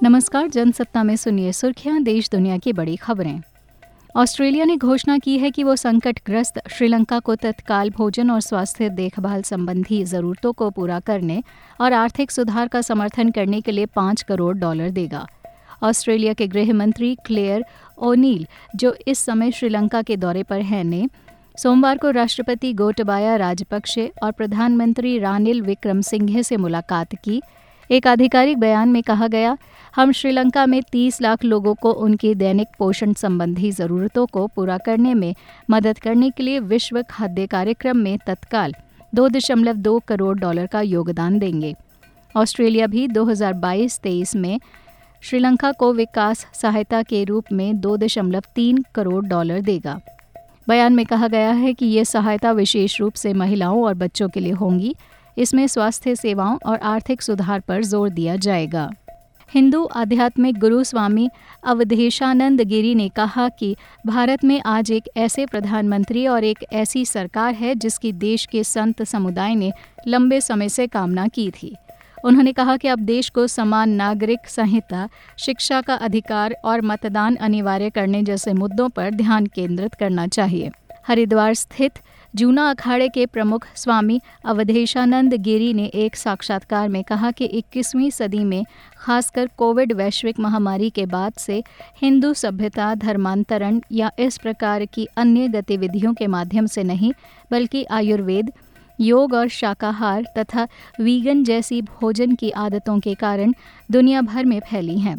नमस्कार, जनसत्ता में सुनिए सुर्खियां देश दुनिया की बड़ी खबरें। ऑस्ट्रेलिया ने घोषणा की है कि वो संकटग्रस्त श्रीलंका को तत्काल भोजन और स्वास्थ्य देखभाल संबंधी जरूरतों को पूरा करने और आर्थिक सुधार का समर्थन करने के लिए $5 करोड़ देगा। ऑस्ट्रेलिया के गृह मंत्री क्लेयर ओ'नील, जो इस समय श्रीलंका के दौरे पर हैं, ने सोमवार को राष्ट्रपति गोटबाया राजपक्षे और प्रधानमंत्री रानिल विक्रमसिंघे से मुलाकात की। एक आधिकारिक बयान में कहा गया, हम श्रीलंका में 30 लाख लोगों को उनकी दैनिक पोषण संबंधी ज़रूरतों को पूरा करने में मदद करने के लिए विश्व खाद्य कार्यक्रम में तत्काल $2.2 करोड़ का योगदान देंगे। ऑस्ट्रेलिया भी 2022-23 में श्रीलंका को विकास सहायता के रूप में $2.3 करोड़ देगा। बयान में कहा गया है कि ये सहायता विशेष रूप से महिलाओं और बच्चों के लिए होंगी। इसमें स्वास्थ्य सेवाओं और आर्थिक सुधार पर जोर दिया जाएगा। हिंदू आध्यात्मिक गुरु स्वामी अवधेशानंद गिरी ने कहा कि भारत में आज एक ऐसे प्रधानमंत्री और एक ऐसी सरकार है जिसकी देश के संत समुदाय ने लंबे समय से कामना की थी। उन्होंने कहा कि अब देश को समान नागरिक संहिता, शिक्षा का अधिकार और मतदान अनिवार्य करने जैसे मुद्दों पर ध्यान केंद्रित करना चाहिए। हरिद्वार स्थित जूना अखाड़े के प्रमुख स्वामी अवधेशानंद गिरी ने एक साक्षात्कार में कहा कि 21वीं सदी में खासकर कोविड वैश्विक महामारी के बाद से हिंदू सभ्यता धर्मांतरण या इस प्रकार की अन्य गतिविधियों के माध्यम से नहीं, बल्कि आयुर्वेद, योग और शाकाहार तथा वीगन जैसी भोजन की आदतों के कारण दुनिया भर में फैली हैं।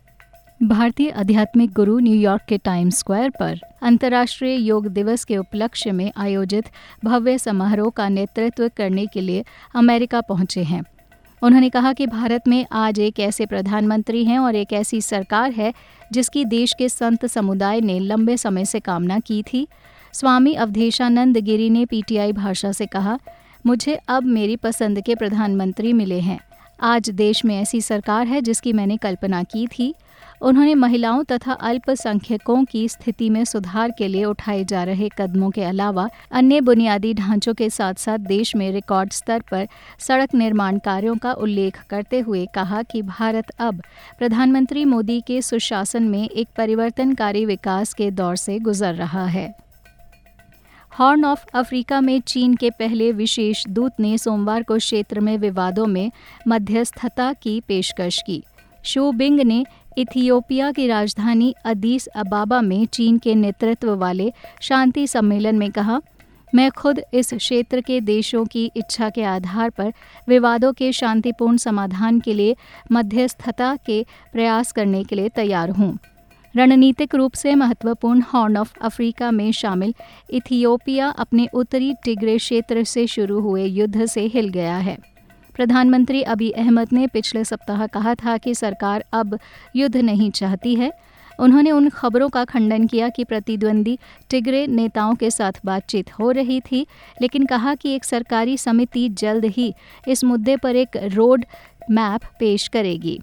भारतीय आध्यात्मिक गुरु न्यूयॉर्क के टाइम्स स्क्वायर पर अंतर्राष्ट्रीय योग दिवस के उपलक्ष्य में आयोजित भव्य समारोह का नेतृत्व करने के लिए अमेरिका पहुंचे हैं। उन्होंने कहा कि भारत में आज एक ऐसे प्रधानमंत्री हैं और एक ऐसी सरकार है जिसकी देश के संत समुदाय ने लंबे समय से कामना की थी। स्वामी अवधेशानंद गिरी ने पीटीआई भाषा से कहा, मुझे अब मेरी पसंद के प्रधानमंत्री मिले हैं। आज देश में ऐसी सरकार है जिसकी मैंने कल्पना की थी। उन्होंने महिलाओं तथा अल्पसंख्यकों की स्थिति में सुधार के लिए उठाए जा रहे कदमों के अलावा अन्य बुनियादी ढांचों के साथ साथ देश में रिकॉर्ड स्तर पर सड़क निर्माण कार्यों का उल्लेख करते हुए कहा कि भारत अब प्रधानमंत्री मोदी के सुशासन में एक परिवर्तनकारी विकास के दौर से गुजर रहा है। हॉर्न ऑफ अफ्रीका में चीन के पहले विशेष दूत ने सोमवार को क्षेत्र में विवादों में मध्यस्थता की पेशकश की। शू बिंग ने इथियोपिया की राजधानी अदीस अबाबा में चीन के नेतृत्व वाले शांति सम्मेलन में कहा, मैं खुद इस क्षेत्र के देशों की इच्छा के आधार पर विवादों के शांतिपूर्ण समाधान के लिए मध्यस्थता के प्रयास करने के लिए तैयार हूँ। रणनीतिक रूप से महत्वपूर्ण हॉर्न ऑफ अफ्रीका में शामिल इथियोपिया अपने उत्तरी टिग्रे क्षेत्र से शुरू हुए युद्ध से हिल गया है। प्रधानमंत्री अबी अहमद ने पिछले सप्ताह कहा था कि सरकार अब युद्ध नहीं चाहती है। उन्होंने उन खबरों का खंडन किया कि प्रतिद्वंदी टिग्रे नेताओं के साथ बातचीत हो रही थी, लेकिन कहा कि एक सरकारी समिति जल्द ही इस मुद्दे पर एक रोड मैप पेश करेगी।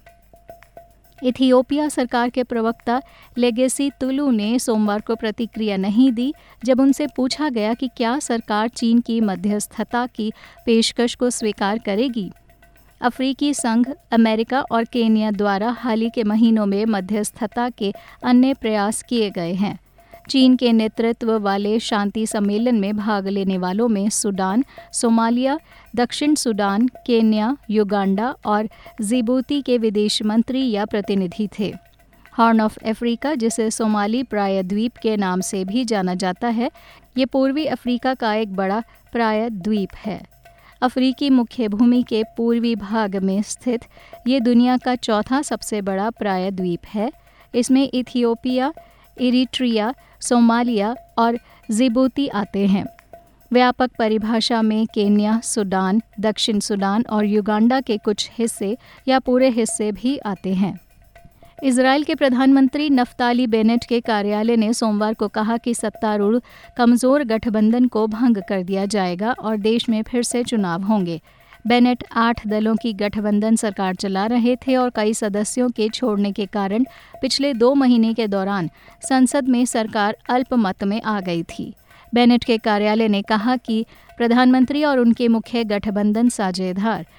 इथियोपिया सरकार के प्रवक्ता लेगेसी तुलू ने सोमवार को प्रतिक्रिया नहीं दी जब उनसे पूछा गया कि क्या सरकार चीन की मध्यस्थता की पेशकश को स्वीकार करेगी। अफ्रीकी संघ, अमेरिका और केन्या द्वारा हाल ही के महीनों में मध्यस्थता के अन्य प्रयास किए गए हैं। चीन के नेतृत्व वाले शांति सम्मेलन में भाग लेने वालों में सूडान, सोमालिया, दक्षिण सूडान, केन्या, युगांडा और जिबूती के विदेश मंत्री या प्रतिनिधि थे। हॉर्न ऑफ अफ्रीका, जिसे सोमाली प्रायद्वीप के नाम से भी जाना जाता है, ये पूर्वी अफ्रीका का एक बड़ा प्रायद्वीप है। अफ्रीकी मुख्य भूमि के पूर्वी भाग में स्थित ये दुनिया का चौथा सबसे बड़ा प्रायद्वीप है। इसमें इथियोपिया, इरिट्रिया, सोमालिया और जिबूती आते हैं। व्यापक परिभाषा में केन्या, सूडान, दक्षिण सूडान और युगांडा के कुछ हिस्से या पूरे हिस्से भी आते हैं। इजराइल के प्रधानमंत्री नफ्ताली बेनेट के कार्यालय ने सोमवार को कहा कि सत्तारूढ़ कमजोर गठबंधन को भंग कर दिया जाएगा और देश में फिर से चुनाव होंगे। बेनेट 8 दलों की गठबंधन सरकार चला रहे थे और कई सदस्यों के छोड़ने के कारण पिछले 2 महीने के दौरान संसद में सरकार अल्पमत में आ गई थी। बेनेट के कार्यालय ने कहा कि प्रधानमंत्री और उनके मुख्य गठबंधन साझेदार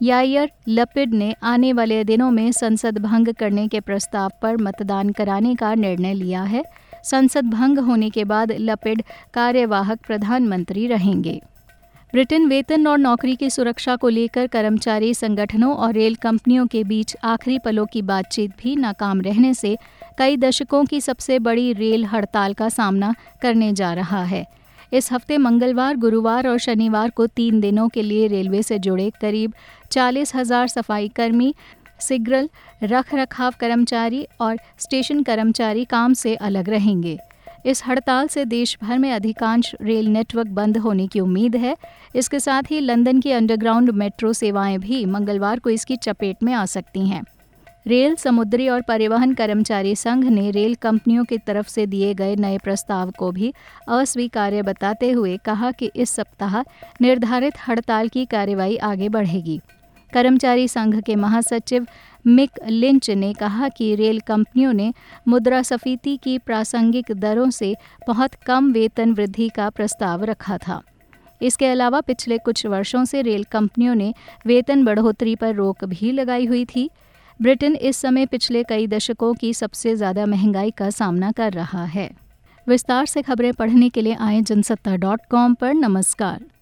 यायर लपिड ने आने वाले दिनों में संसद भंग करने के प्रस्ताव पर मतदान कराने का निर्णय लिया है। संसद भंग होने के बाद लपिड कार्यवाहक प्रधानमंत्री रहेंगे। ब्रिटेन वेतन और नौकरी की सुरक्षा को लेकर कर्मचारी संगठनों और रेल कंपनियों के बीच आखिरी पलों की बातचीत भी नाकाम रहने से कई दशकों की सबसे बड़ी रेल हड़ताल का सामना करने जा रहा है। इस हफ्ते मंगलवार, गुरुवार और शनिवार को 3 दिनों के लिए रेलवे से जुड़े करीब 40,000 सफाई कर्मी, सिग्नल रख-रखाव कर्मचारी और स्टेशन कर्मचारी काम से अलग रहेंगे। इस हड़ताल से देश भर में अधिकांश रेल नेटवर्क बंद होने की उम्मीद है। इसके साथ ही लंदन की अंडरग्राउंड मेट्रो सेवाएं भी मंगलवार को इसकी चपेट में आ सकती हैं। रेल, समुद्री और परिवहन कर्मचारी संघ ने रेल कंपनियों की तरफ से दिए गए नए प्रस्ताव को भी अस्वीकार्य बताते हुए कहा कि इस सप्ताह निर्धारित हड़ताल की कार्रवाई आगे बढ़ेगी। कर्मचारी संघ के महासचिव मिक लिंच ने कहा कि रेल कंपनियों ने मुद्रास्फीति की प्रासंगिक दरों से बहुत कम वेतन वृद्धि का प्रस्ताव रखा था। इसके अलावा पिछले कुछ वर्षों से रेल कंपनियों ने वेतन बढ़ोतरी पर रोक भी लगाई हुई थी। ब्रिटेन इस समय पिछले कई दशकों की सबसे ज़्यादा महंगाई का सामना कर रहा है। विस्तार से खबरें पढ़ने के लिए आएं जनसत्ता.com पर। नमस्कार।